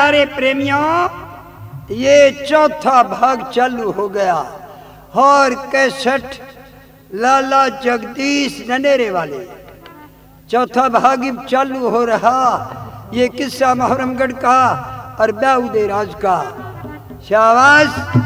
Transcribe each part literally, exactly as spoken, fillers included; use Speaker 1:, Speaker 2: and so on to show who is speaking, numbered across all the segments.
Speaker 1: प्यारे प्रेमियों, ये चौथा भाग चालू हो गया और कैसेट लाला जगदीश ननेरे वाले चौथा भाग चालू हो रहा। ये किस्सा मोहरमगढ़ का और ब्याउदे राज का। शाबाश।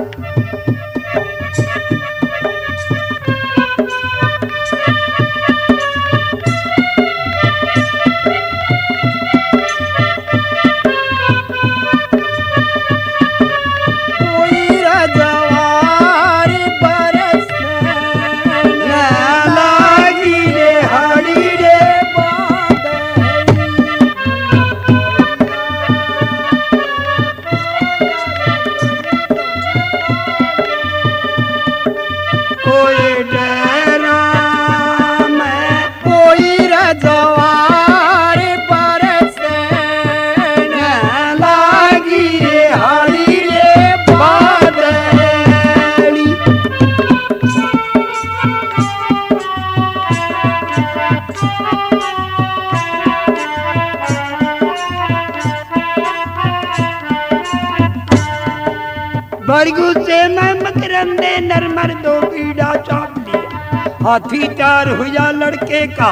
Speaker 1: बरगू से मैं मकरंदे नरमर दो पीड़ा चाप लिया। हाथी चार हुआ लड़के का,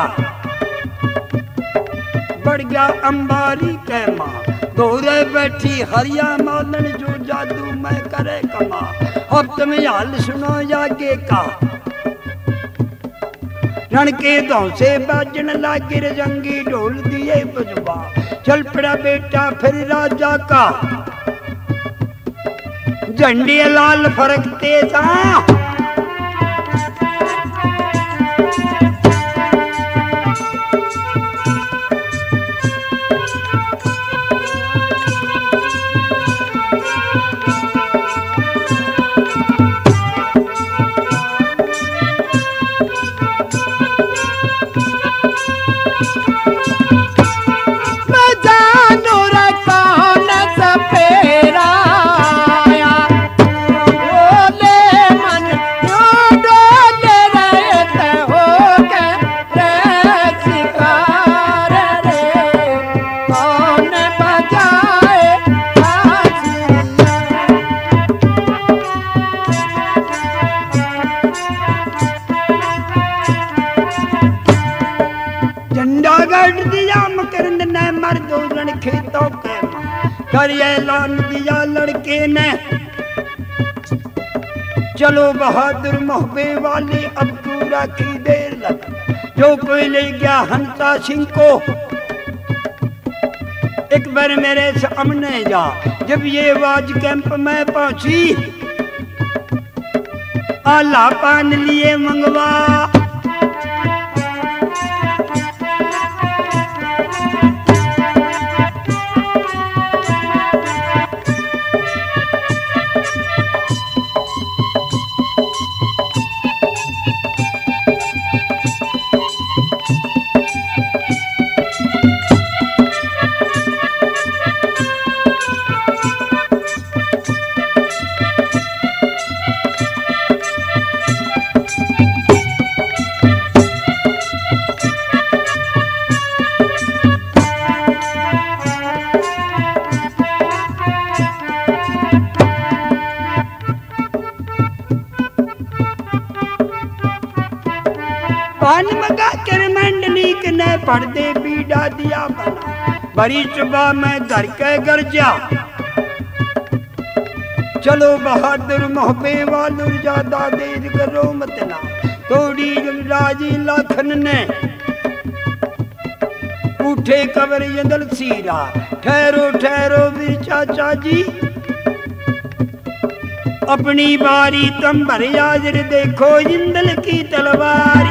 Speaker 1: बढ़ गया अंबारी कैमा। दोरे बैठी हरिया मालन जो जादू मैं करे कमा। अब तुम हाल सुनो जागे का। रण के दौ से बाजन लागे रजंगी ढोल दिए बजवा। चल पड़ा बेटा फिर राजा का, झंडी लाल फरकते सा। ऐलान दिया लड़के ने, चलो बहादुर मोहबे वाली अब पूरा की देर लग। जो कोई ले गया हंसा सिंह को, एक बार मेरे सामने जा। जब ये आवाज कैंप में पहुंची, आला पान लिए मंगवा। पान मगा कर मंडलीक ने पर्दे बीड़ा दिया बना। बड़ी सुबह में घर के घर जा। चलो बहादुर मोहबे वालू ज्यादा देर करो मत ना। थोड़ी राजी लाखन ने उठे कबर यंदल सीरा। ठहरो ठहरो वीर चाचा जी, अपनी बारी तुम भर हाजिर देखो जिंदल की तलवार।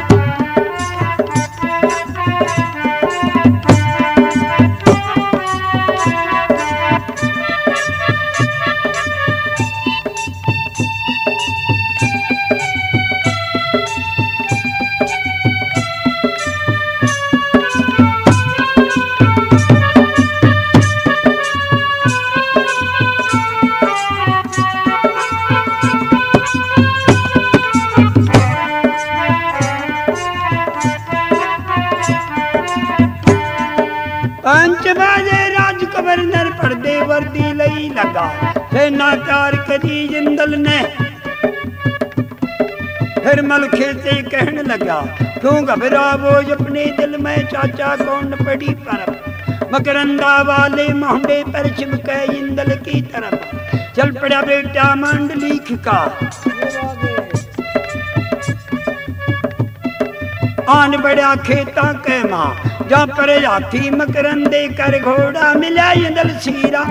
Speaker 1: पंच बाजे राज गवर्नर पर्दे वर्दी लई लगा सेनाकार करी इंदल ने फिर मलखे से कहने लगा क्यों घबरावो अपने दिल में चाचा कौन पड़ी पर मकरंदा वाले मोहंडे पर चिपके इंदल की तरफ चल पड़ा बेटा मंडलीक का आन बड़ा खेता के माँ जहाँ पर हाथी मकरंदे कर घोड़ा मिला इंदल सीरा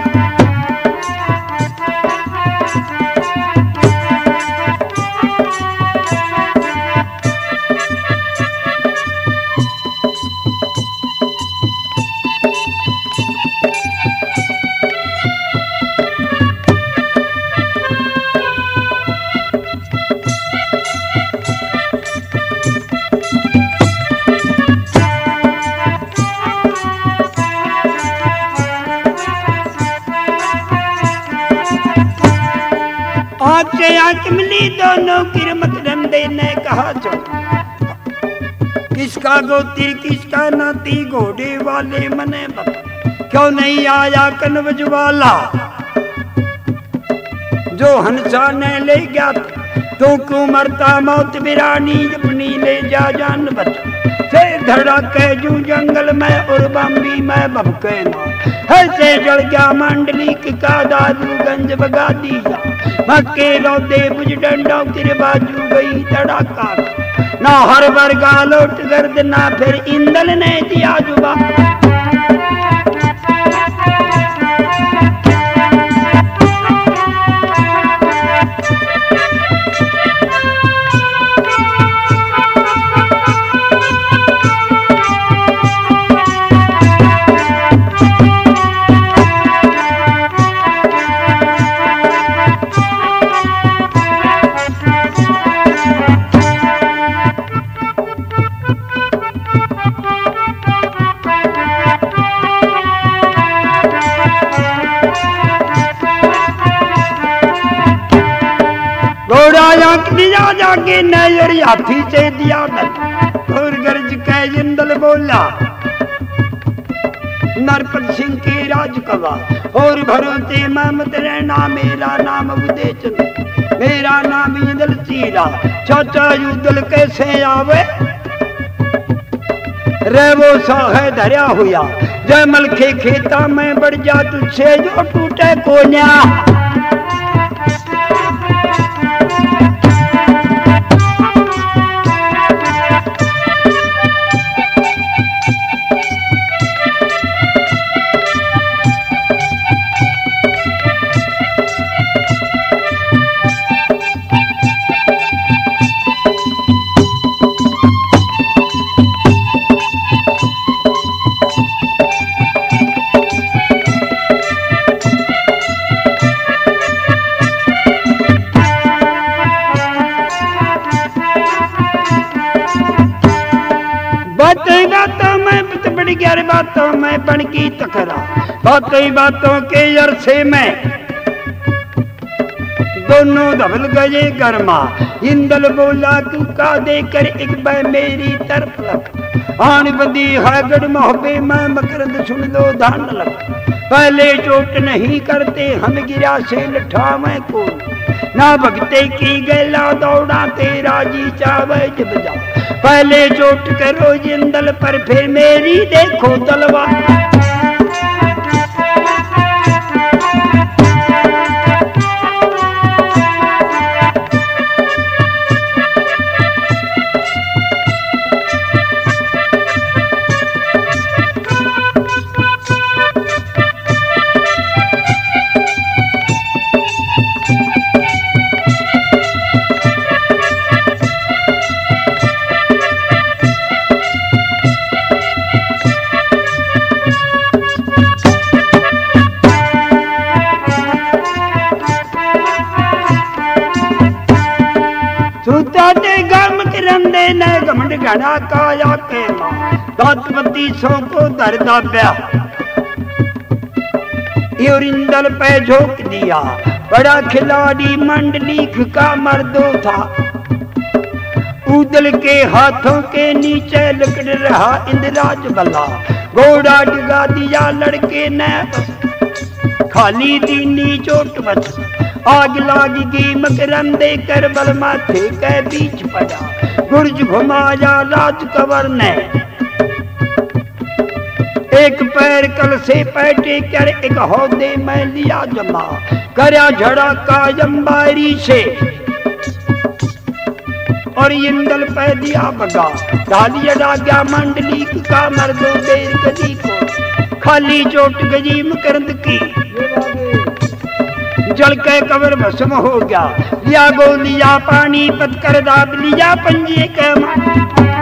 Speaker 1: मिली दोनों किरमत रंदे ने कहा जो किसका गोतिर किसका नाती घोड़े वाले मने क्यों नहीं आया कनवज वाला जो हंसा ने ले गया तो क्यों मरता मौत बिरानी अपनी ले जा जान बच से धड़के जू जंगल में और बम्बी में भबके ऐसे जल गया मंडली का दादू गंज बगा दिया मक्के रोदे बुझ डंडों की बाजू गई तड़ाका ना हर वर्गा लौट गर्द ना फिर इंदल ने दिया जुबा दिया जाके नजर हाथी से दिया और गर्ज के इंदल बोला नरपत सिंह के राज कवा और भरोसे महमद रहना मेरा नाम उदय चंद मेरा नाम इंदल सीरा चाचा युदल कैसे आवे रे वो सा है धरिया हुआ जयमल के खेता में बढ़ जा तुझसे जो टूटे कोन्या बातों में बन की तकरा बातों बातों के अरसे में दोनों धबल गए गर्मा इंदल बोला तू का देकर एक बार मेरी तरफ लग आन बदी है गढ़ मोहब्बे में मकरंद सुन लो धान लग पहले चोट नहीं करते हम गिरा से लठा में को ना भगते की गैला दौड़ा तेरा जी चावे जब जा पहले चोट करो जिंदल पर फिर मेरी देखो तलवार घड़ा काया के दातपति सो को दर दाब्या और इंदल पे झोंक दिया बड़ा खिलाड़ी मंडली का मर्दो था उदल के हाथों के नीचे लकड़ रहा इंद्राज बला घोड़ा डिगा दिया लड़के ने, खाली दीनी चोट बच। आग लाग गई मकरंदे कर बल माथे के बीच पड़ा। गुर्ज घुमाया राज कंवर ने, एक पैर कल से पैटे कर एक हौदे में लिया जमा। करया झड़ा का अंबारी से और इंदल पे दिया बगा। ढालिया डाग्या मंडली का मर्दो देर गजी को, खाली चोट गजी मकरंद की। जल के कबर भस्म हो गया। लिया गो लिया पानी पत कर दाब लिया पंजे के मां।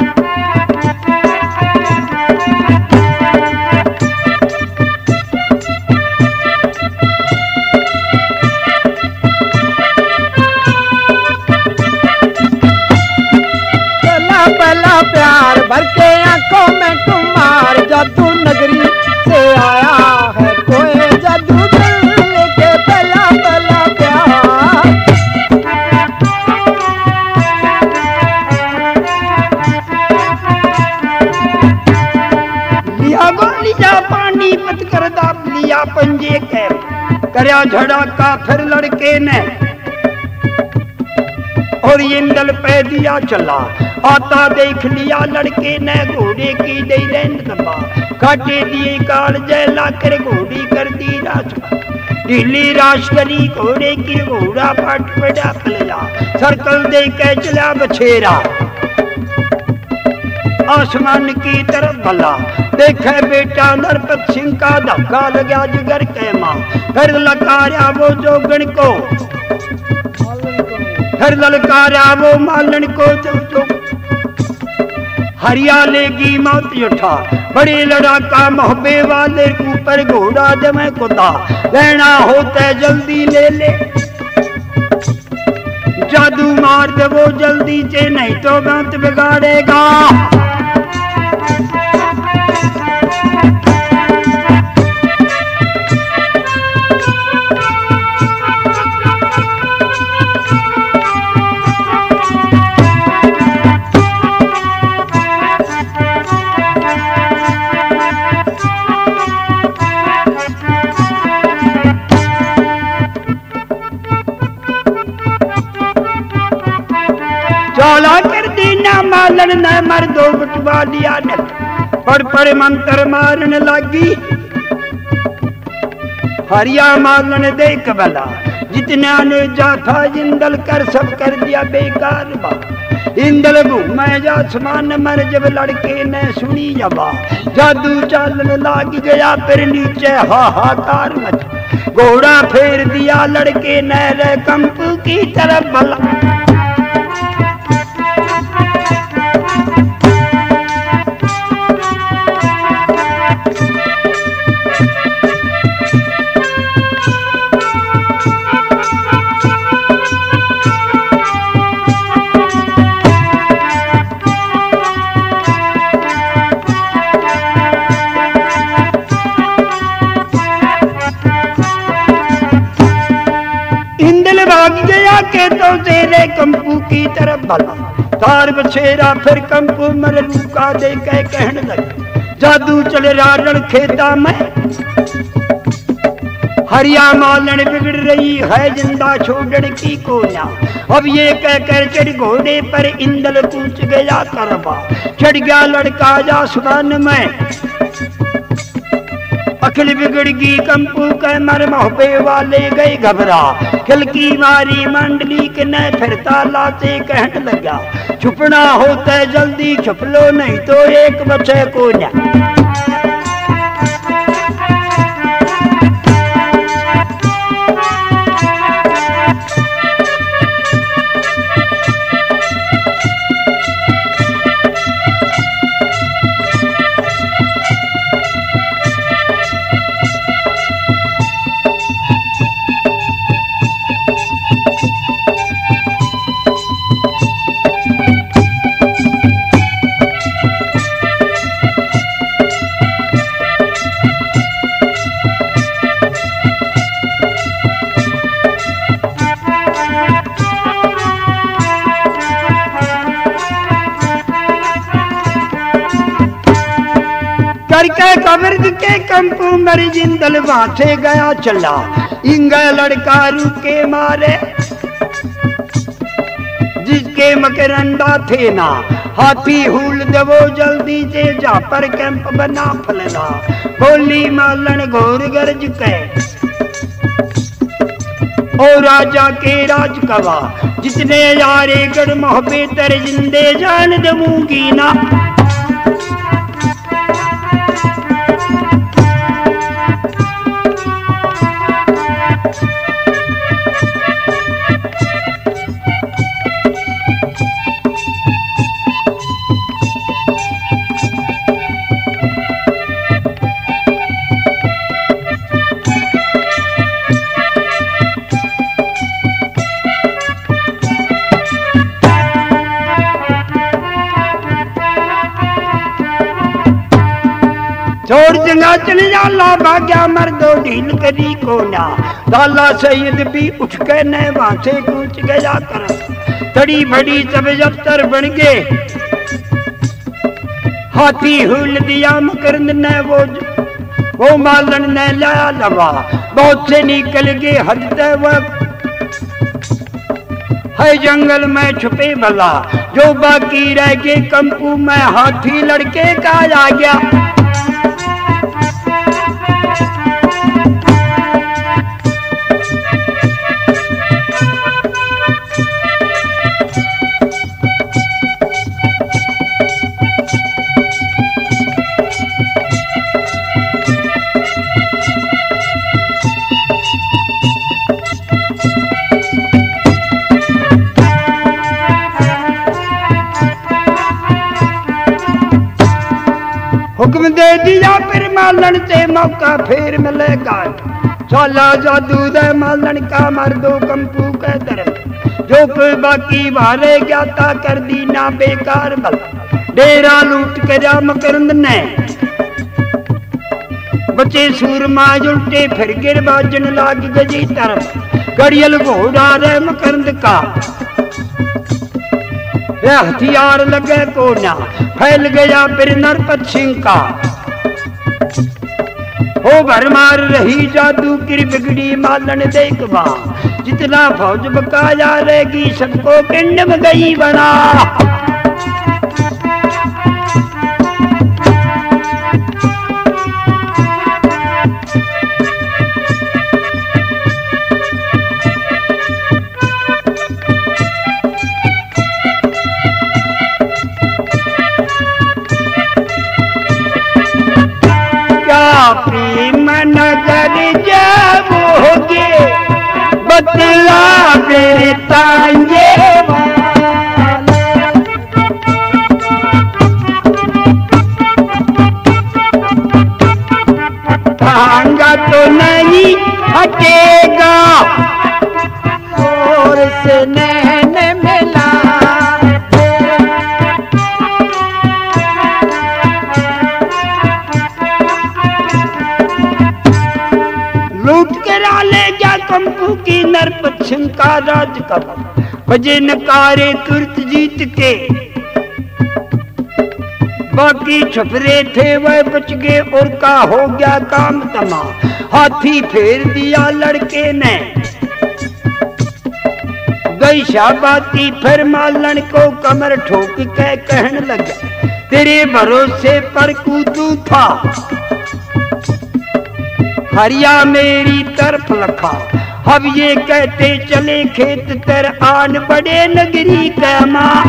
Speaker 2: प्यार भर के आंखों में तुम्हार, जादू नगरी से आया है कोई जादू दिल के पहला पहला प्यार।
Speaker 1: लिया गोलिया पानी पत कर दाब लिया पंजे के, करया झड़ा का फिर लड़के ने और इंदल पे दिया चला। आता देख लिया लड़के ने घोड़े की दे दबा। काटे दिए काल जैला कर घोड़ी कर दी राज। ढीली राश करी घोड़े की, घोड़ा पट पड़ा पलया। सर्कल दे के चला बछेरा आसमान की तरफ भला। देखे बेटा नरपत सिंह का धक्का लगा जिगर के मां। फिर लकारा वो जोगन को, फिर ललकारा वो मालन को। जो जो हरियाले की मौत उठा। बड़े लड़ाका मोहब्बे वाले ऊपर घोड़ा जमे कुदा। लेना होता जल्दी ले ले, जादू मार दे वो जल्दी से, नहीं तो बात बिगाड़ेगा। चौला कर दीना मालन न मर्दो बटवा लिया ने। पड़ पड़ मंत्र मारन लागी। हरिया मालन देख बला, जितना ने जाथा इंदल कर सब कर दिया बेकार बा। इंदल घूमे आसमान मर जब लड़के ने सुनी जबा। जादू चालन लाग गया फिर नीचे हाहाकार मच। घोड़ा फेर दिया लड़के ने रे कंप की तरफ भला। के तो तेरे कंपू की तरफ भला। तार बछेरा फिर कंपू मर लूका दे के कहने लगे। जादू चल रहा खेता में, हरिया मालन बिगड़ रही है जिंदा छोड़ने की कोना। अब ये कहकर चढ़ घोड़े पर इंदल कूच गया करबा। चढ़ गया लड़का आसमान में, अखिल बिगड़ गई कंपू के मर मोहब्बे वाले गए घबरा। खिलकी मारी मंडली के न फिरता लाते कहने लगा। छुपना होता जल्दी छुप लो नहीं तो एक बचे को न। बबर्द के कंपू मर जिंदल वहां से गया चला, इंगा लड़का रुके मारे जिसके मकरंदा थे ना, हाथी हुल देवो जल्दी से जा पर कैंप बना फलना, बोली मालन घोर गरज के ओ राजा के राज कवा, जितने यारे गढ़ मोहबे तर जिंदे जान दूंगी ना। छोड़ जंगा चले जाला भाग्या मर्दो ढील करी कोना, दाला सैयद भी उठ के न वहां से कूच गया कर, तड़ी बड़ी सब जफ्तर बन गए, हाथी हुल दिया मकरंद ने वो वो मालन ने लाया लवा, बहुत से निकल गए हद तक है जंगल में छुपे भला, जो बाकी रह गए कंपू में हाथी लड़के का आ गया। हुक्म दे दिया फिर मालन से मौका फिर मिलेगा, चला जादू दे मालन का मर्दो कंपू के तरफ, जो कोई बाकी वारे ज्ञाता कर दी ना बेकार बल, डेरा लूट कर मकरंद ने बचे सूरमा उल्टे फिर गिर बाजन लाग गजी तरफ, गड़ियल घोड़ा रे मकरंद का हथियार लगे कोना, फैल गया फिर नरपत सिंह का, हो भरमार रही जादू की बिगड़ी मालन देखवा, जितना फौज बकाया रहेगी सबको पिंड में गई बना। प्रेम नगर जाओगे बदला मेरे तांगे तांगा तो नहीं हटेगा और से नैन मिला, कंपू की नरपत सिंह का राज कब बजे नकारे तुरंत जीत के, बाकी छपरे थे वह बच गए और का हो गया काम तमा, हाथी फेर दिया लड़के ने गई शाबाती, फिर मालन को कमर ठोक के कहने लगा, तेरे भरोसे पर कूदू था हरिया मेरी तरफ लखा, अब ये कहते चले खेत तर आन बड़े नगरी का माँ।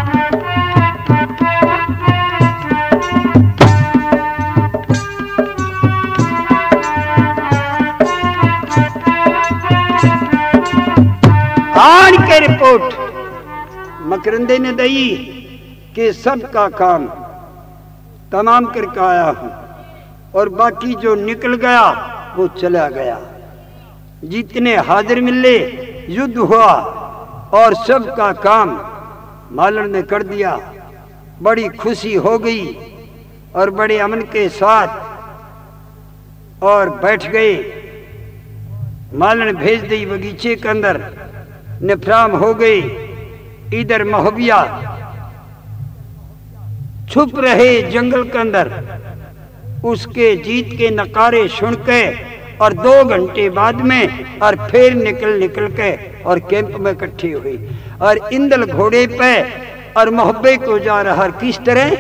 Speaker 1: आन के रिपोर्ट मकरंदे ने दई कि सबका काम तमाम करके आया हूं, और बाकी जो निकल गया वो चला गया, जितने हाजिर मिले युद्ध हुआ और सबका काम मालन ने कर दिया। बड़ी खुशी हो गई और बड़े अमन के साथ और बैठ गए। मालन भेज दी बगीचे के अंदर, निफराम हो गए। इधर मोहबिया छुप रहे जंगल के अंदर, उसके जीत के नकारे सुन के और दो घंटे बाद में और फिर निकल निकल के और कैंप में इकट्ठी हुई और इंदल घोड़े पे और मोहब्बे को जा रहा। किस तरह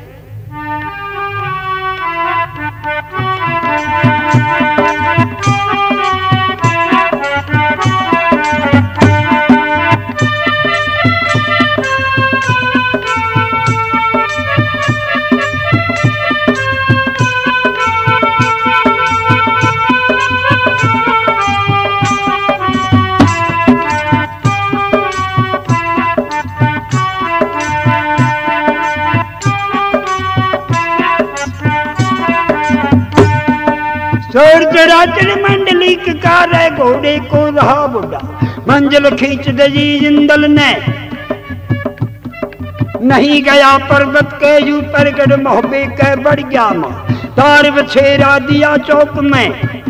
Speaker 1: सूरज मंडली कार है घोड़े को रहा बुढ़ा मंजिल खींच दजी जिंदल ने नहीं गया पर्वत के ऊपर गढ़ मोहब्बे के बढ़ गया माँ तार बछेरा दिया चौक में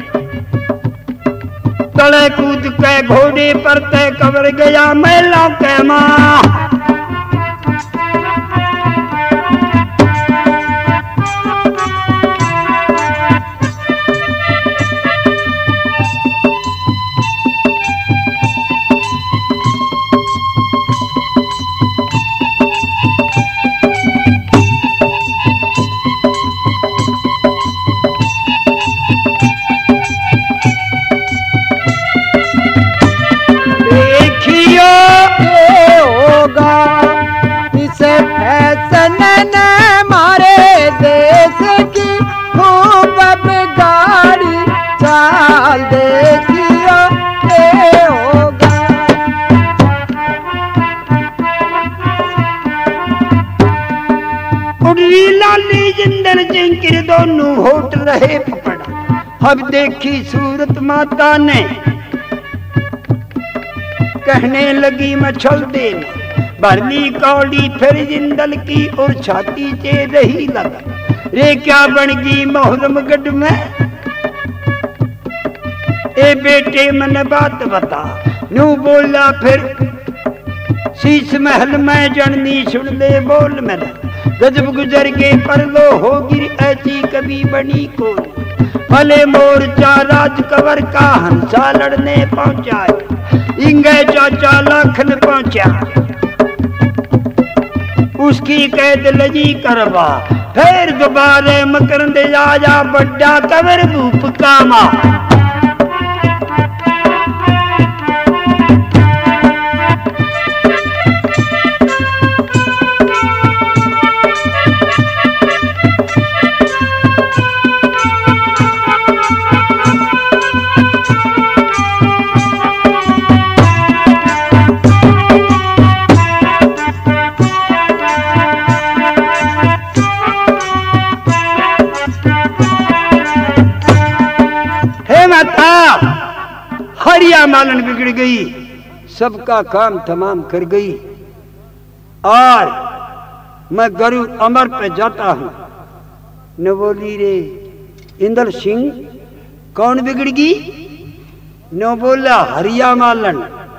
Speaker 1: तले कूद के घोड़े पर तय कवर गया महिला के माँ दोनों होट रहे पकड़ा। अब देखी सूरत माता ने कहने लगी मछल देना भरली कौड़ी फिर जिंदल की और छाती चे रही लगा रे क्या बन गई मोहरमगढ़ में ए बेटे मन बात बता नू बोला फिर शीश महल में जननी सुन ले बोल मेरा गजब गुजर के पर लो हो गिर ऐसी कभी बनी को भले मोर्चा राज कवर का हंसा लड़ने पहुंचा इंगे चाचा लाखन पहुंचा उसकी कैद लजी करवा फिर दोबारे मकरंद आजा बड्डा कवर भूप कामा हरिया मालन बिगड़ गई सबका काम तमाम कर गई और मैं गुरु अमर पे जाता हूं न बोली रे इंदल सिंह कौन बिगड़ गई न बोला हरिया मालन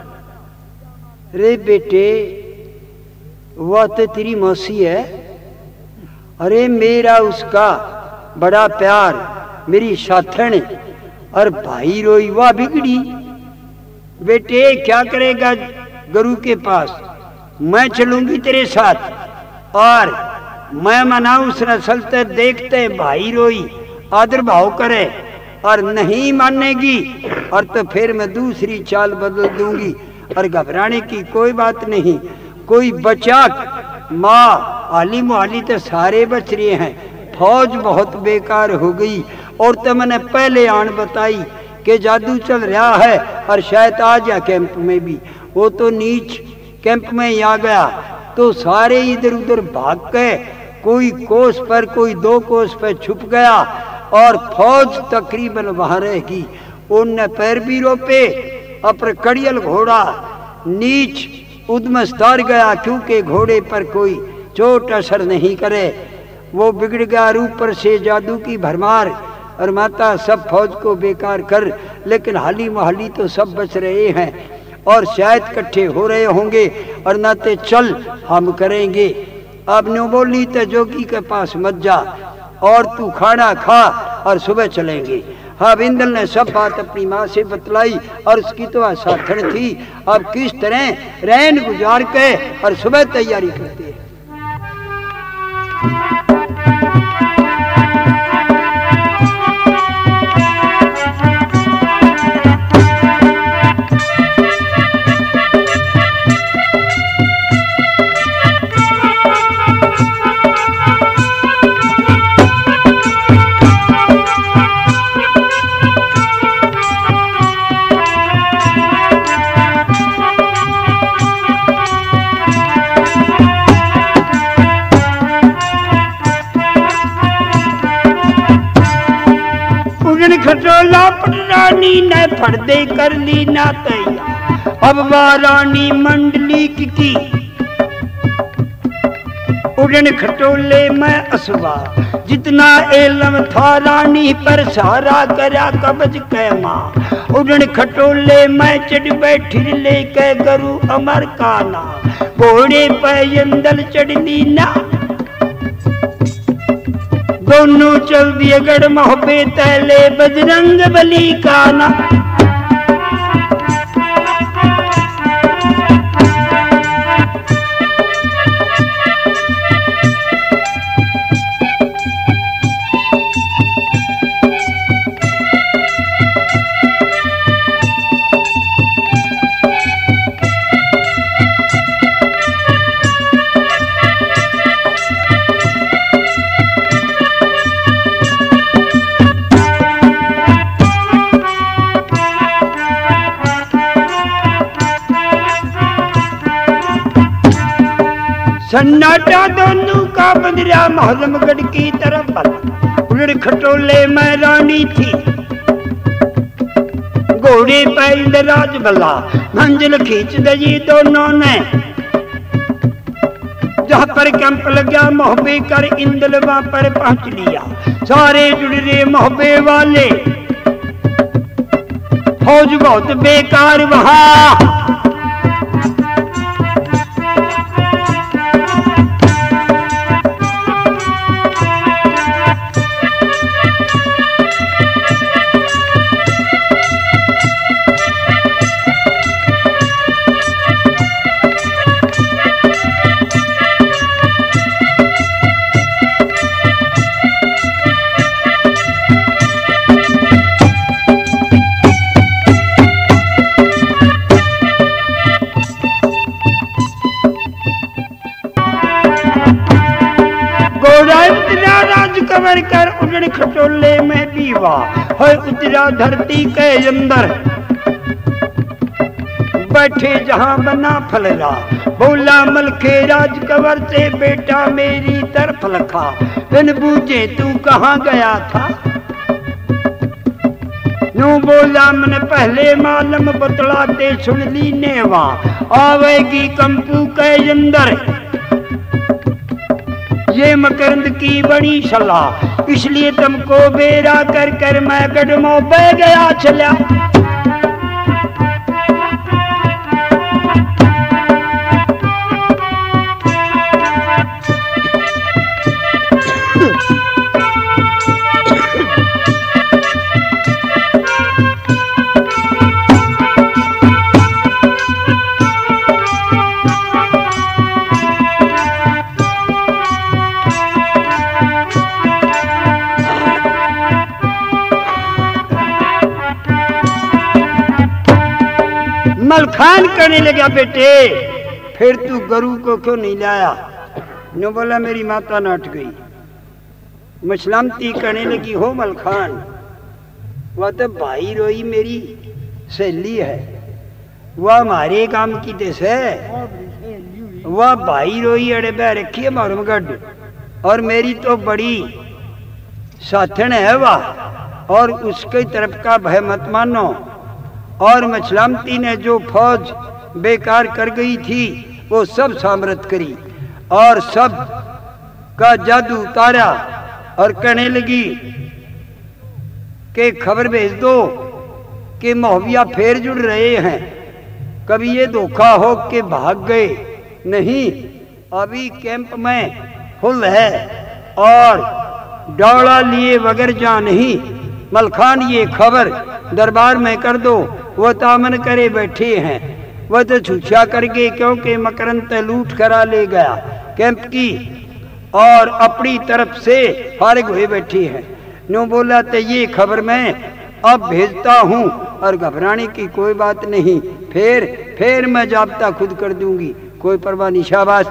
Speaker 1: रे बेटे वह तो तेरी मौसी है अरे मेरा उसका बड़ा प्यार मेरी साथन और भाई रोई वह बिगड़ी बेटे क्या करेगा गुरु के पास मैं चलूंगी तेरे साथ और मैं मनाऊं उस नस्ल ते देखते भाई रोई आदर भाव करे और नहीं मानेगी और तो फिर मैं दूसरी चाल बदल दूंगी और घबराने की कोई बात नहीं कोई बचा माँ आली मुहाली तो सारे बच रहे हैं फौज बहुत बेकार हो गई और तो मैंने पहले आन बताई कि जादू चल रहा है और शायद आ जा कैंप में भी वो तो नीच कैंप में ही आ गया तो सारे इधर उधर भाग गए कोई कोस पर कोई दो कोस पर छुप गया और फौज तकरीबन वहां रहेगी उनने पैर भी रोपे अपर कड़ियल घोड़ा नीच उद्मस्तार गया क्योंकि घोड़े पर कोई चोट असर नहीं करे वो बिगड़ गया ऊपर से जादू की भरमार और माता सब फौज को बेकार कर लेकिन हाली मोहाली तो सब बच रहे हैं और शायद इकट्ठे हो रहे होंगे और नाते चल हम करेंगे अब न्यू बोली तो जोगी के पास मत जा और तू खाना खा और सुबह चलेंगे। अब इंदल ने सब बात अपनी माँ से बतलाई और उसकी तो साथन थी। अब किस तरह रैन गुजार के और सुबह तैयारी करते हैं। खटोला रानी ने फर्दे कर ली ना तैयार। अब वारानी मंडली की उड़न खटोले में असवा। जितना एलम था रानी पर सारा करा कब्ज कैमा। उड़न खटोले में चढ़ बैठी लेके गरु अमर काना। घोड़े पे इंदल चढ़ ली ना दोनों चल दिए गढ़ मोहब्बे तैले बजरंग बली का ना। सन्नाटा दोनों का बंदरा महजमगढ़ की तरफ बढ़ा। उड़न खटोले में रानी थी घोड़े पे इंद्रराज बला। मंजिल खींच दी दोनों ने जहां पर कैंप लगा मोहब्बे कर इंदल वहां पर पहुंच लिया। सारे जुड़ रहे मोहब्बे वाले फौज बहुत बेकार वहां। कवर कर उड़न खटोले में बीवा है उतरा धरती के अंदर। बैठे जहां बना फलरा बोला मलखे राज कवर से बेटा मेरी तरफ लखा। बिन बूझे तू कहां गया था। नू बोला मन पहले मालूम बतलाते सुन ली नेवा। आवेगी कंपू के अंदर ये मकरंद की बड़ी सलाह। इसलिए तुमको बेरा कर कर मैं गढ़मो बह गया चला। मलखान करने लगा बेटे फिर तू गरु को क्यों नहीं लाया। नो बोला मेरी माता नाट गई। मसलामती करने लगी हो मलखान। वह तो भाई रोई मेरी सहेली है। वह हमारे काम की देश है। वह भाई रोई अड़े बह रखी है मारूमगढ़ और मेरी तो बड़ी साथन है वह। और उसके तरफ का भय मत मानो। और मछलामती ने जो फौज बेकार कर गई थी वो सब सामरत करी और सब का जादू उतारा और कहने लगी कि खबर भेज दो कि मोहविया फेर जुड़ रहे हैं। कभी ये धोखा हो कि भाग गए नहीं। अभी कैंप में फुल है और डौला लिए बगैर जा नहीं। मलखान ये खबर दरबार में कर दो, वो तामन करे बैठे हैं। वह तो छुछा करके क्योंकि मकरंद लूट करा ले गया कैंप की और अपनी तरफ से फारिग हुए बैठी है। नो बोला तो ये खबर मैं अब भेजता हूँ और घबराने की कोई बात नहीं, फिर फिर मैं जाब्ता खुद कर दूंगी, कोई परवाह नहीं। शाबाश।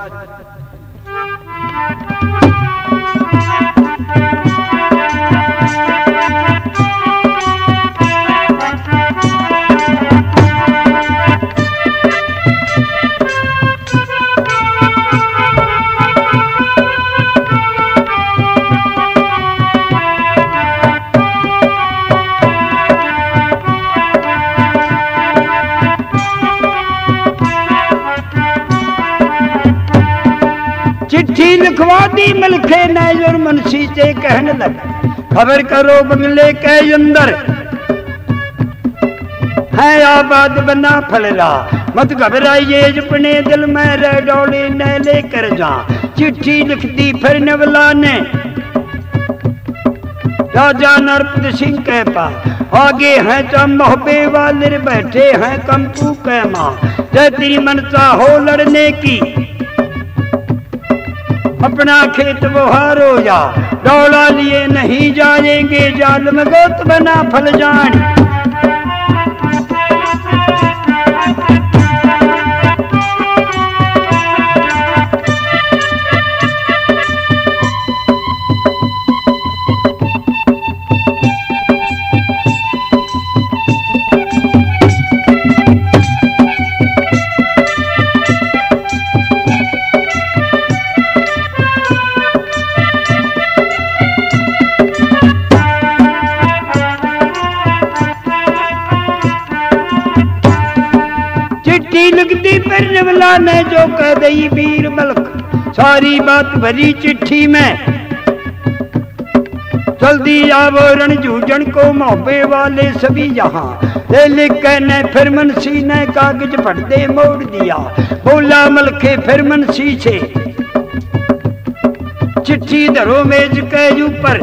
Speaker 1: चिट्ठी लिखवा दी मलखे नैजुर मुंशी से कहने लग, खबर करो बंगले के अंदर है आबाद बना फलरा, मत घबराइए अपने दिल में रह डोले न लेकर जा। चिट्ठी लिख दी फिर नवला ने राजा नरपत सिंह के पास, आगे हैं चम मोहबे वाले बैठे हैं कंपू के माँ, जय तेरी मनसा हो लड़ने की अपना खेत बुहारो जा, डौला लिए नहीं जाएंगे जाल में गोत बना फल जान। ने जो कह दई वीर मलक, सारी बात भरी चिट्ठी में, जल्दी आवो रणजूझन को मोहबे वाले सभी यहाँ। ले लिख के ने फिर मुंशी ने कागज फट दे मोड़ दिया, बोला मलखे फिर मुंशी से चिट्ठी धरो मेज के ऊपर,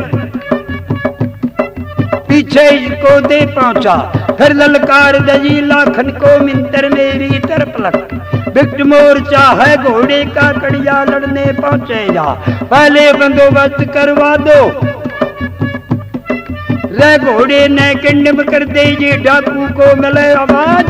Speaker 1: पीछे इसको दे पहुंचा, फिर ललकार दजी लाखन को मिंतर मेरी तरफ लग, बिक्ट मोर्चा है घोड़े का कड़िया लड़ने पहुंचेगा, पहले बंदोबस्त करवा दो रे घोड़े ने किंडम कर दे ये डाकू को मिले आवाज।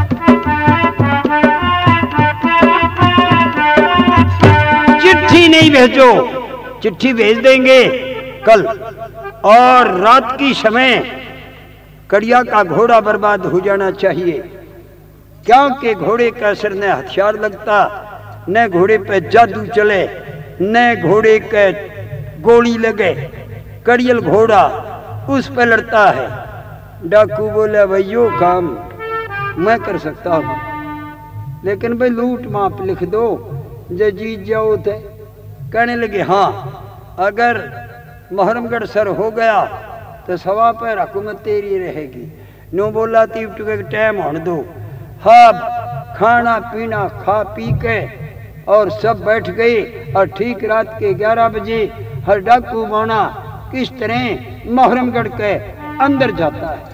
Speaker 1: चिट्ठी नहीं भेजो, चिट्ठी भेज देंगे कल, और रात की समय कड़िया का घोड़ा बर्बाद हो जाना चाहिए, क्योंकि घोड़े का असर न हथियार लगता, न घोड़े पे जादू चले, न घोड़े के गोली लगे, कड़ियल घोड़ा उस पे लड़ता है। डाकू बोला भैयो काम मैं कर सकता हूँ, लेकिन भाई लूट माप लिख दो जो जीत जाओ थे। कहने लगे हाँ, अगर मोहरमगढ़ सर हो गया तो सवा पर हुकूमत तेरी रहेगी। नो बोला तीप टुके टाइम होने दो, हाँ खाना पीना खा पी के और सब बैठ गए, और ठीक रात के ग्यारह बजे हर डाकू बौना किस तरह मोहरमगढ़ के अंदर जाता है।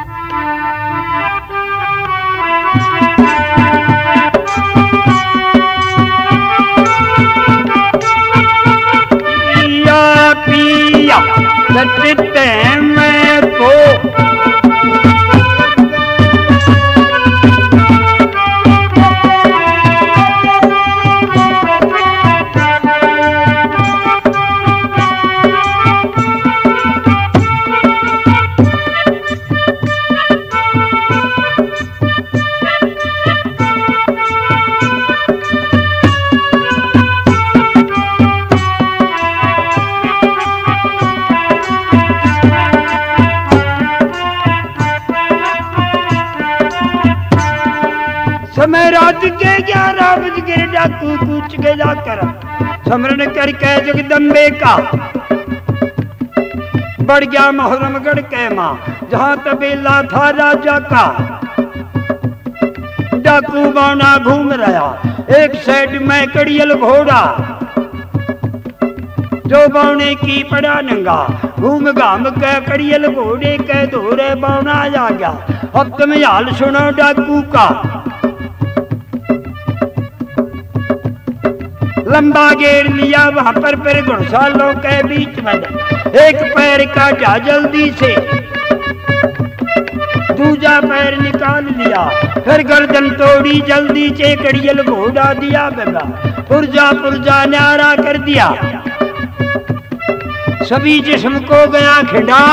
Speaker 1: पिया पिया सटते मैं को समय रात के ग्यारह बज गए, डाकू कूच के जाकर स्मरण करके जगदम्बे का बढ़ गया मोहरमगढ़ के माँ, जहाँ तबेला था राजा का। डाकू बौना घूम रहा, एक साइड में कड़ियल घोड़ा, जो बौने की पड़ा नंगा, घूम घाम के कड़ियल घोड़े के दौरे बौना जा गया। अब तुम हाल सुनो डाकू का। लंबा घेर लिया वहां पर फिर घुड़सालों के बीच में, एक पैर काटा जल्दी से, दूजा पैर निकाल लिया, फिर गर्दन तोड़ी जल्दी से, कड़ियल घोड़ा दिया बेगा, पुरजा पुरजा न्यारा कर दिया, सभी जिस्म को गया खिंडा।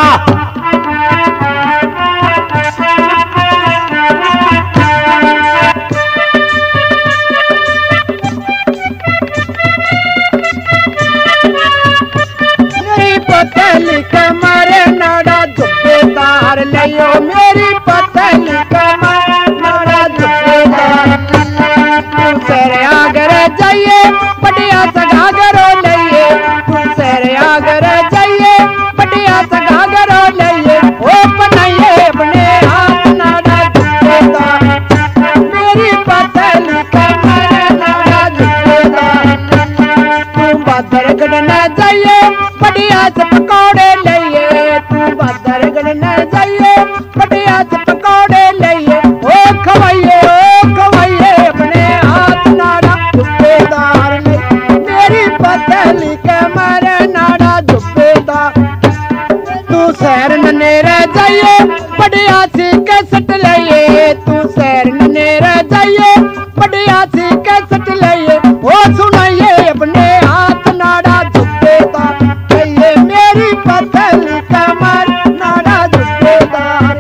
Speaker 2: पतली कमर नाड़ा जुब्बेदार लियो, मेरी पतली कमर नाड़ा जुब्बेदार, तू सर आगर जाइए बढ़िया सगागरो लिये, तू सर आगर जाइए बढ़िया सगागरो लिये, ओ बनाइए अपने हाथ नाड़ा जुब्बेदार, मेरी पतली कमर नाड़ा जुब्बेदार, तू बदरगढ़ न जाइए बढ़िया से पकौड़े लिये, तू बदरगढ़ न जाइए बढ़िया से पकौड़े लिये, ओ खवाइए ओ खवाइए अपने हाथ नाड़ा जुब्बेदार ने, मेरी पतली कमर नाड़ा जुब्बेदार, तू सैर नने रह जाइए बढ़िया सी कैसेट लिये, तू सैर नने रह जाइए बढ़िया सी कैसेट लिये, ओ सुनाइए अपने हाथ नाड़ा जुब्बेदार, मेरी पतली कमर नाड़ा जुब्बेदार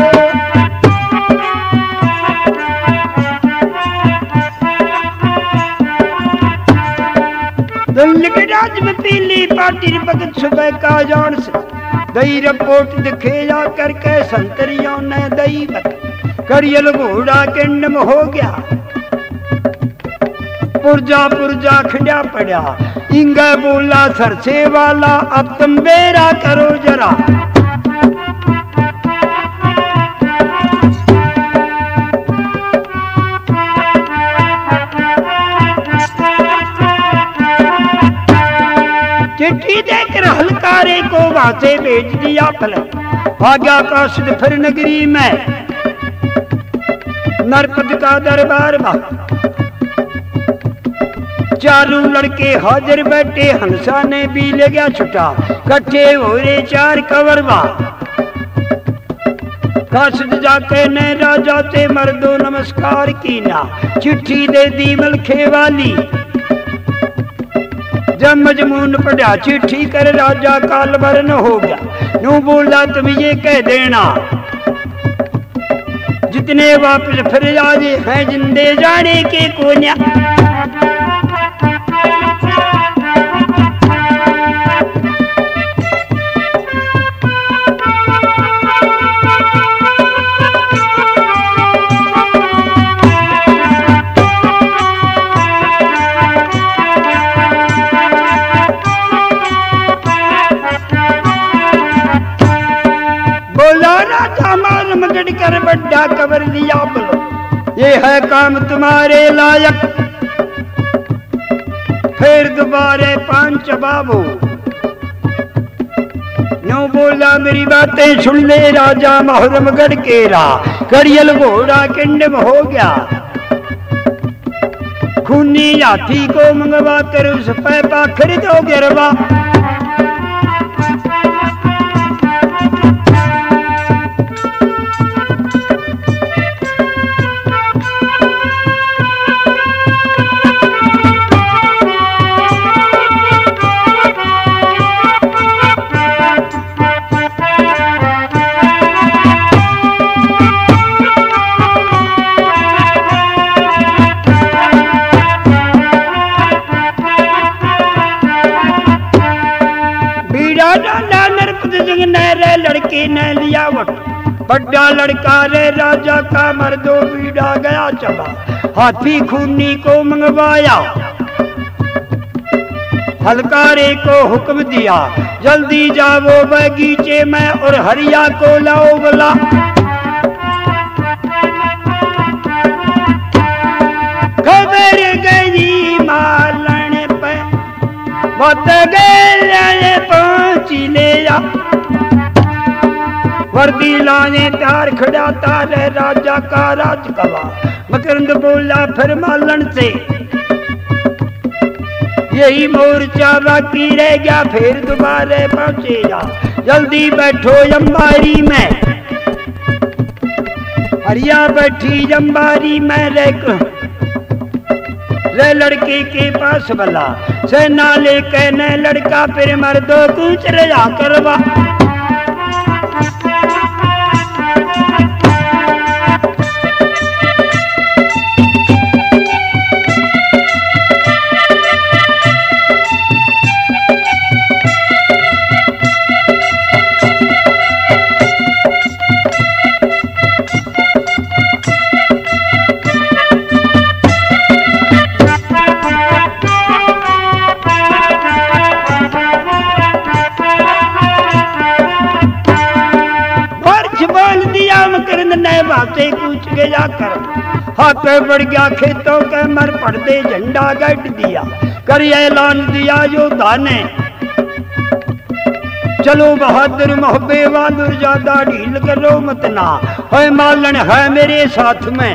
Speaker 1: राज में पीली पार्टी भगत सुबह का जान से दई रिपोर्ट दिखे जा करके संतरियों ने दई करियल घोड़ा किंडम हो गया, पुरजा पुरजा खिंडा पड़ा, इंगा बोला सरसे वाला अब तुम बेरा करो जरा, चिट्ठी देकर हलकारे को वहां से भेज दिया फल, भाग्या काशिद फिर नगरी में नरपत का दरबार बा, चारों लड़के हाजिर बैठे, हंसा ने भी ले गया छुटा, कट्ठे हो रे चार कवरवा, काशिद जाके ने राजा से मर्दो नमस्कार की ना, चिट्ठी दे दी मलखे वाली, जब मजमून पढ़ा चिट्ठी कर राजा काल वर्ण हो गया, नू बोला तुम ये कह देना जितने वापस फिर आजे हैं जिंदे जाने के कोन्या, कर बड्डा कबर लिया बोलो ये है काम तुम्हारे लायक, फिर दोबारे पांच बाबू नो बोला मेरी बातें सुन ले, राजा मोहरमगढ़ केरा करियल घोड़ा किंडम हो गया, खूनी हाथी को मंगवा कर उस पे पाखर दो गिरवा, लड़के ने लिया वट, बड़ा लड़का रे राजा का मर्दो बीड़ा गया चला, हाथी खूनी को मंगवाया, हलकारे को हुक्म दिया जल्दी जाओ बगीचे में और हरिया को लाओ बोला, खबर गई मालन पे मत गए पहुंची ले जा वर्दी लाने त्यार खड़ा तारे राजा का राज कवा। मकरंद बोला फिर मालन से यही मोर्चा बाकी रह गया फिर दोबारा पहुंचेगा। जल्दी बैठो अंबारी में हरिया बैठी अंबारी में रह रे लड़के के पास बला सेना लेके न लड़का फिर मर्दों कुछ रजा करवा। बातें पूछ के जाकर हाथ बढ़ गया खेतों के मर पड़ते झंडा गट दिया कर ऐलान दिया योद्धा ने चलो बहादुर मोहब्बे बहादुर ज्यादा ढील करो मत ना है मालन है मेरे साथ में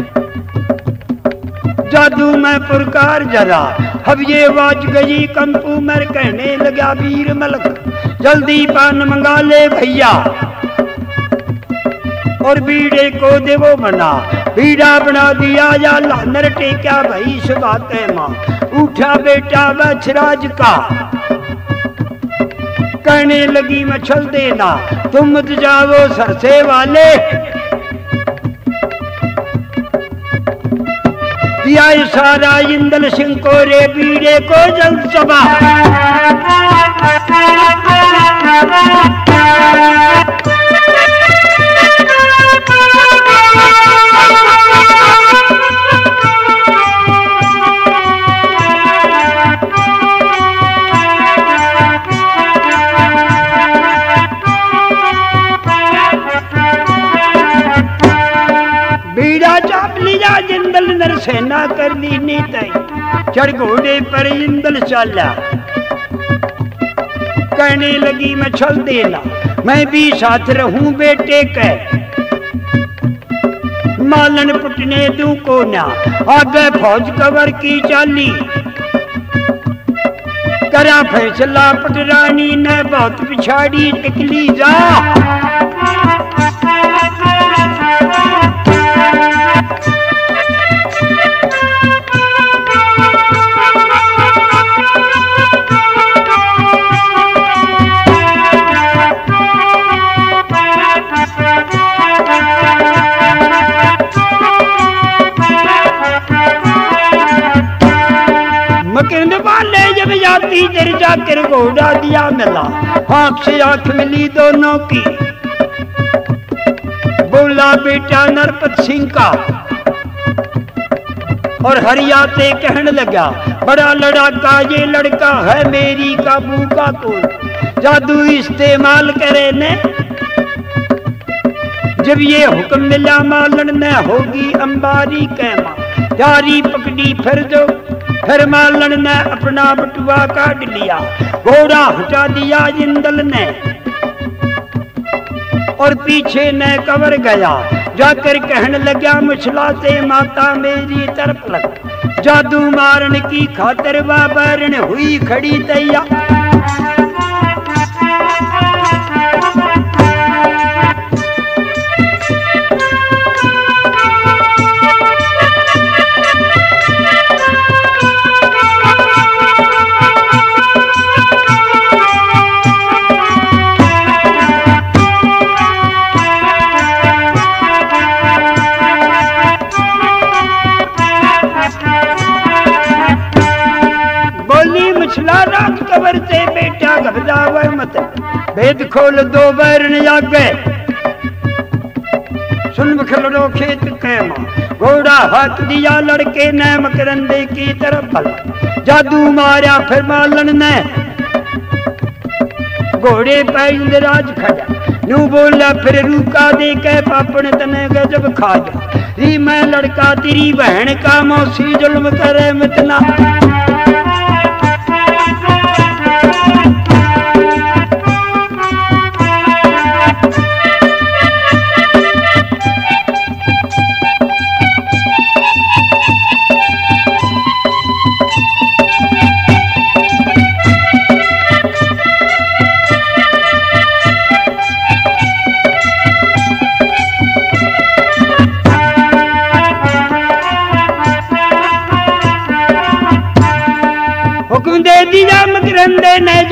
Speaker 1: जादू में पुरकार जरा अब ये आवाज गई कंपू मर कहने लगा वीर मलक जल्दी पान मंगा ले भैया और बीड़े को देवो बना बीड़ा बना दिया या लानर टेक्या भाई सुबाते माँ उठा बेटा बछराज का कहने लगी मछल देना तुम मत जाओ सरसे वाले दिया इशारा इंदल सिंह को रे बीड़े को जल्द सबा। इंदल नर सेना कर ली नीतई चढ़ घोड़े पर इंदल चाला कहने लगी मैं छल देना मैं भी साथ रहूं बेटे के मालन पुटने दूं को ना आगे फौज कवर की चाली करा फैसला पटरानी ने बहुत पिछाड़ी टिकली जा। मकरंद वाले जब जाती जर जाकर घोड़ा दिया मिला आंख से आंख मिली दोनों की बोला बेटा नरपत सिंह का और हरियाते कहने लगा बड़ा लड़ाका ये लड़का है मेरी काबू का कोई जादू इस्तेमाल करे ने जब ये हुक्म मिला मालन ने होगी अंबारी कैमा जारी पकड़ी फिर जो फिर मालन ने अपना बटुआ काट लिया घोड़ा हटा दिया इंदल ने और पीछे ने कवर गया जाकर कहने लगा मुछला से माता मेरी तरफ लग जादू मारन की खातिर बाबरन हुई खड़ी तैयार। कबर से बेटा घबरावे मत भेद खोल दो बैरन आगे सुन बखलो खेत कैमा घोड़ा हाथ दिया लड़के ने मकरंदे की तरफ भला जादू मारा फिर मालन ने घोड़े पे इंद्राज खड़ा नू बोला फिर रूका दे के पापन तने गजब खा जा री मैं लड़का तेरी बहन का मौसी जुल्म करे मितना।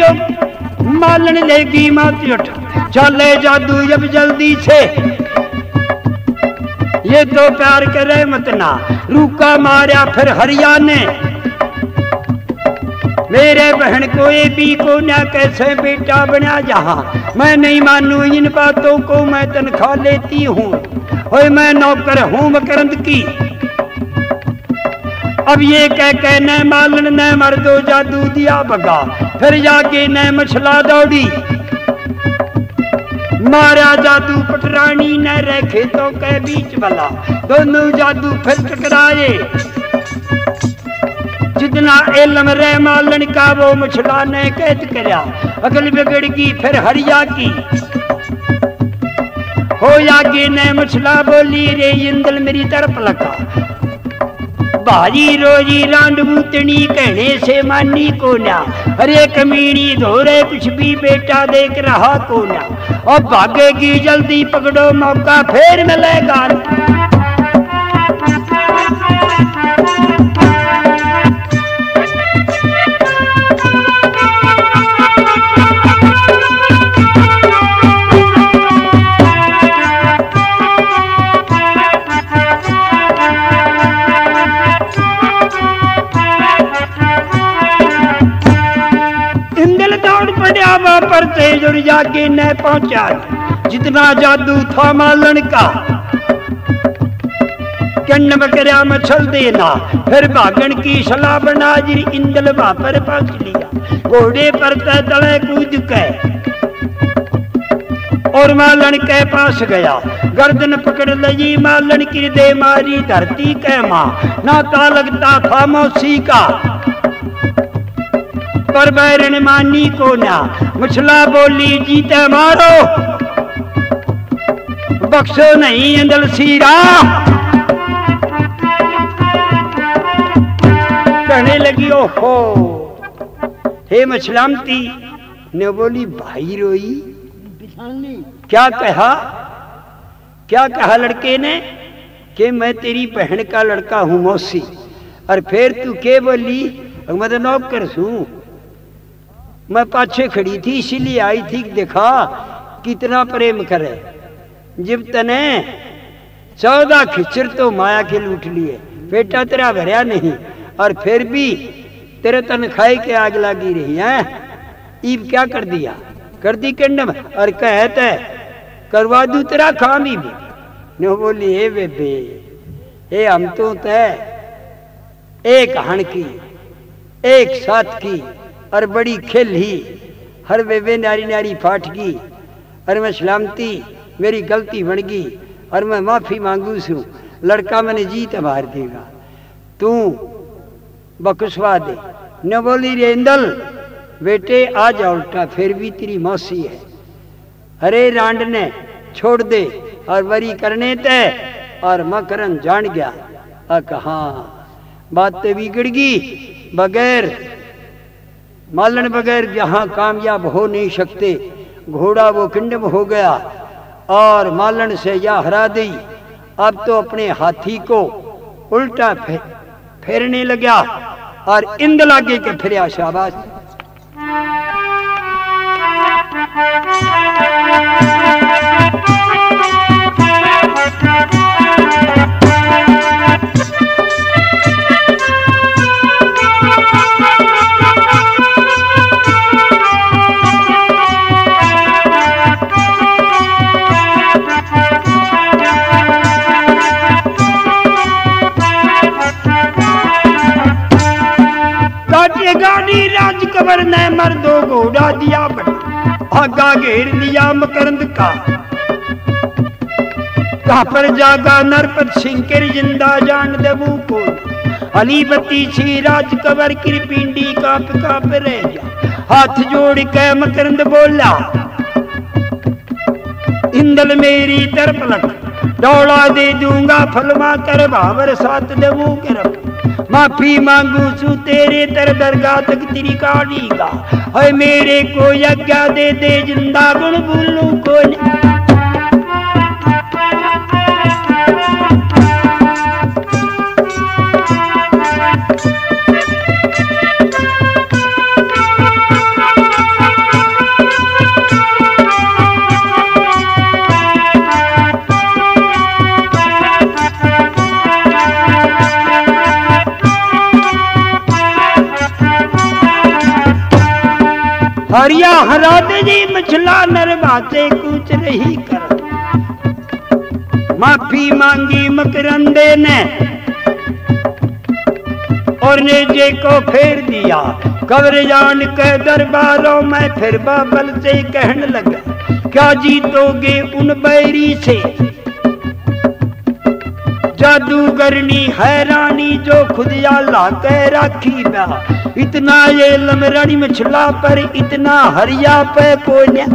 Speaker 1: जो मालन लेगी मात उठ, चले जादू जब जल्दी से, ये तो प्यार करे मत ना, रूका मारा फिर हरियाणे, मेरे बहन को ये भी को ना कैसे बेटा बना जहां, मैं नहीं मानू इन बातों को, मैं तनख्वाह लेती हूँ, ओए मैं नौकर हूँ मकरंद की। अब ये कह के न मालन न मर्दो जादू दिया भगा, फिर जाके न मछला दौड़ी, मारा जादू पटरानी न रह खेतों के बीच वाला, दोनों जादू फिर टकराए, जितना इल्म रे मालन का वो मछला ने कैद करया, अगल बिगड़ गई फिर हरिया की, हो आगे ने मछला बोली रे इंदल मेरी तरफ लगा, भारी रोजी रांड बूतनी कहने से मानी को ना, अरे कमीनी धोरे कुछ भी बेटा देख रहा को ना, और भागेगी जल्दी पकड़ो मौका फिर मिलेगा। पर तेज और जाके न पहुंचा, जितना जादू था मालन का, कन्न बकरिया मछल देना, फिर भागन की सलाह बना जी इंदल पर पहुंच लिया, घोड़े पर तले कूद के और मालन के पास गया, गर्दन पकड़ लगी मालन की दे मारी धरती के मां, नाता लगता था मौसी का, पर बैरन मानी को ना, मछला बोली जीते मारो बख्शो नहीं अंदल सीरा, कहने लगी ओहो हे मछलामती ने बोली भाई रोई, क्या कहा क्या कहा लड़के ने कि मैं तेरी बहन का लड़का हूं मौसी, और फिर तू के बोली मैं तो नौकर हूं, मैं पाछे खड़ी थी इसीलिए आई थी, देखा कितना प्रेम करे, जब तने चौदह खिचर तो माया के लूट लिए, बेटा तेरा भरया नहीं, और फिर भी तेरे तनखाई के आग लगी रही है, ईब क्या कर दिया, कर दी कंडम, और कहते करवा दू तेरा काम ही भी न, बोली हे बेबे हे हम तो तय एक हण की एक साथ की और बड़ी खेल ही, हर बेबे नारी नारी फाट गई, और मैं सलामती मेरी गलती बन गई, और मैं माफी मांगू सू, लड़का मैंने जीत मार देगा, तू बकुसवा दे न। बोली रे इंदल बेटे आ जा उल्टा, फिर भी तेरी मौसी है, अरे रांड ने छोड़ दे और वरी करने ते, और मकरन जान गया, आ कहा बातें बिगड़ गई, बगैर मालन बगैर जहां कामयाब हो नहीं सकते, घोड़ा वो किंडम हो गया और मालन से या हरा दी, अब तो अपने हाथी को उल्टा फे, फेरने लगा, और इंदल आगे के फिर शाबाश। गाड़ी राज कबर ने मर्दो घोड़ा दिया बड़ा, आगा घेर दिया मकरंद का, कहां पर जागा नरपत सिंह के जिंदा जान देवू को, अली बत्ती छी राज कबर की पिंडी कांप कांप रह जा, हाथ जोड़ के मकरंद बोला इंदल मेरी तरफ लग, डोला दे दूंगा फलमा कर भावर साथ देवू कर, माफी मांगू सू तेरे तर दरगाह तक तेरी काड़ी का, है मेरे को यज्ञा दे दे जिंदा गुण भूलू को नहीं। हरिया हरा दे जी मछला नरवाते कूच रही कर। माफी मांगी मकरंदे ने और नेजे को फेर दिया। कब्र जान के दरबारों में फिर बाबल से कहने लगा, क्या जीतोगे उन बैरी से, जादूगरनी हैरानी जो खुद अल्लाह कह राखी बा। इतना ये लमरानी मछला पर इतना हरिया पे कोई न।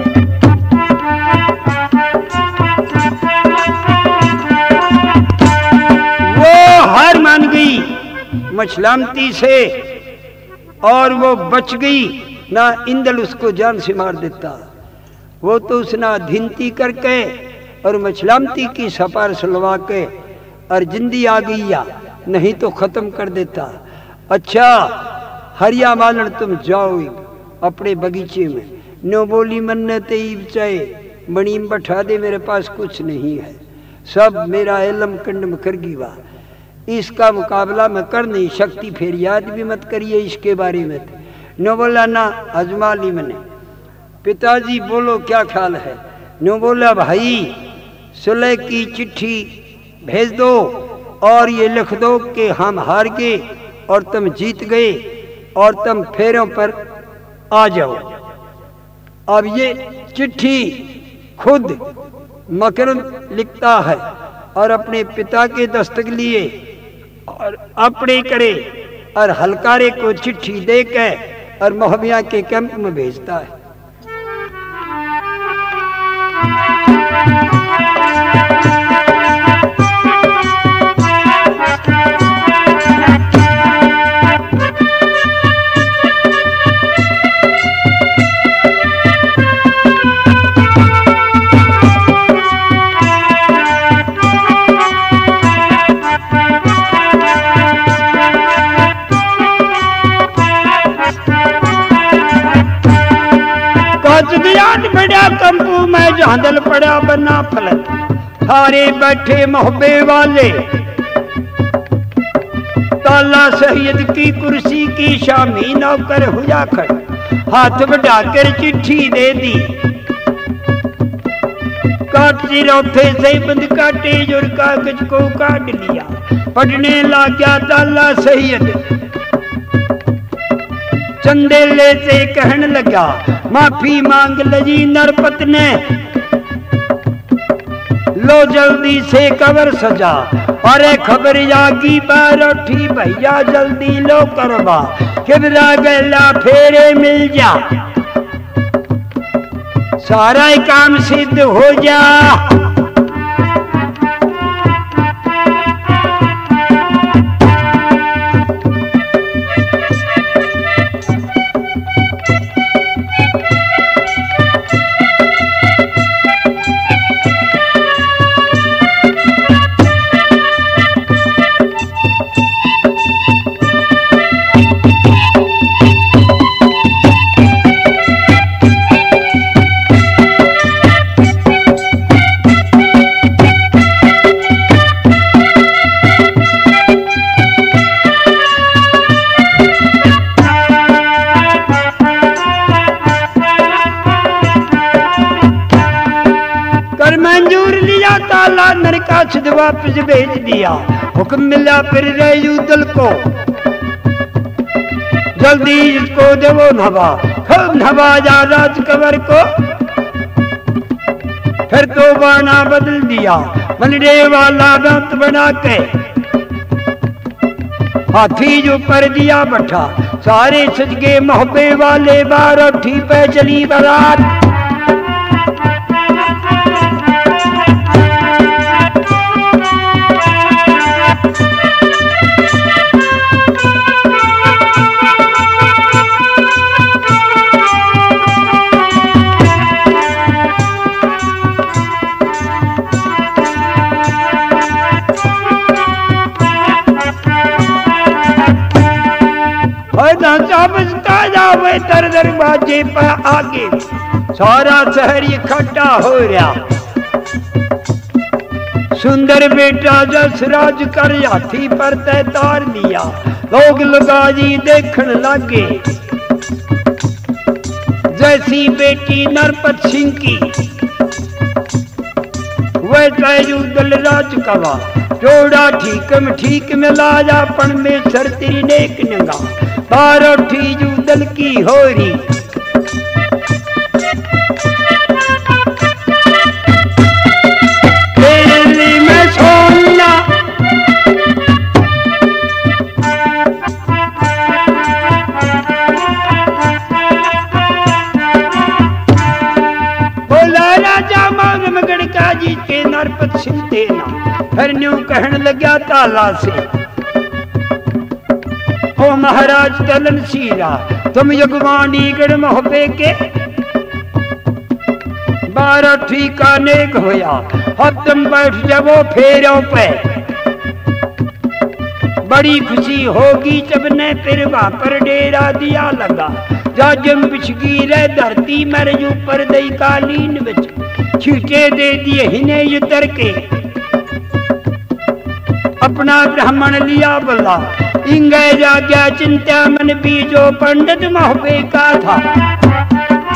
Speaker 1: वो हार मान गई मछलामती से और वो बच गई ना। इंदल उसको जान से मार देता। वो तो उसने धिनती करके और मछलामती की सपार सलवा के और जिंदी आ गई या नहीं तो खत्म कर देता। अच्छा हरिया मालन तुम जाओ अपने बगीचे में। नो बोली मन्नत चाहे मणिम बैठा दे, मेरे पास कुछ नहीं है, सब मेरा इलम कंड में कर गिवा। इसका मुकाबला मैं कर नहीं सकती, फिर याद भी मत करिए इसके बारे में। नो बोला ना अजमा ली मैंने। पिताजी बोलो क्या ख्याल है। नो बोला भाई सुलह की चिट्ठी भेज दो और ये लिख दो कि हम हार गए और तुम जीत गए और तुम फेरों पर आ जाओ। अब ये चिट्ठी खुद मकरंद लिखता है और अपने पिता के दस्तक लिए और अपने करे और हलकारे को चिट्ठी देकर और मोहबिया के कैंप में भेजता है। बड़ा कंपू में झांदल पड़ा बना फलत, सारे बैठे मोहब्बे वाले। ताला सैयद की कुर्सी की शामी नौकर हुआ खड़, हाथ बढ़ाकर चिट्ठी दे दी। काट सिरौथे से बंद काटे और कागज को काट लिया। पढ़ने लग गया ताला सैयद, चंदेले से कहने लगा, माफी मांग लजी नरपत ने, लो जल्दी से कबर सजा। अरे खबर जागी पर उठी भैया जल्दी लो करवा, किबरा गला फेरे मिल जा, सारा काम सिद्ध हो जा। वापस भेज दिया। हुक्म मिला फिर रयूदल को, जल्दी इसको देवो नवा, खूब नवा जा राज कवर को। फिर तो बाना बदल दिया, मनडे वाला दांत बना के हाथी जो पर दिया बैठा। सारे सजगे मोहब्बे वाले बारोठी पे चली बारात। तर दरवाजे पर आगे सारा शहर इकट्ठा हो रहा। सुंदर बेटा जसराज कर हाथी पर तैतार लिया। लोग लगाजी देखने लगे, जैसी बेटी नरपत सिंह की वैसा युदल राज कवा जोड़ा ठीक में ठीक में लाजा पण में सर तेरी नेक नंगा बारोठी युदल की होरी तेरी में सोना बोला राजा मौज में गड़का जी के नरपत सिंह देना फिर न्यू कहन लग्या ताला से ओ महाराज तलन सीरा तुम यगवानी गढ़ मोहबे के बारह ठीका नेक होया अब तुम बैठ जाओ फेरों पे बड़ी खुशी होगी जब ने फिर वहां पर डेरा दिया लगा जा जम बिछगी रे धरती मेरे ऊपर दई कालीन बिच छीटे दे दिए हिने उतर के अपना ब्राह्मण लिया बोला इंगे जा क्या चिंता मन बीजो पंडित मोहबे का था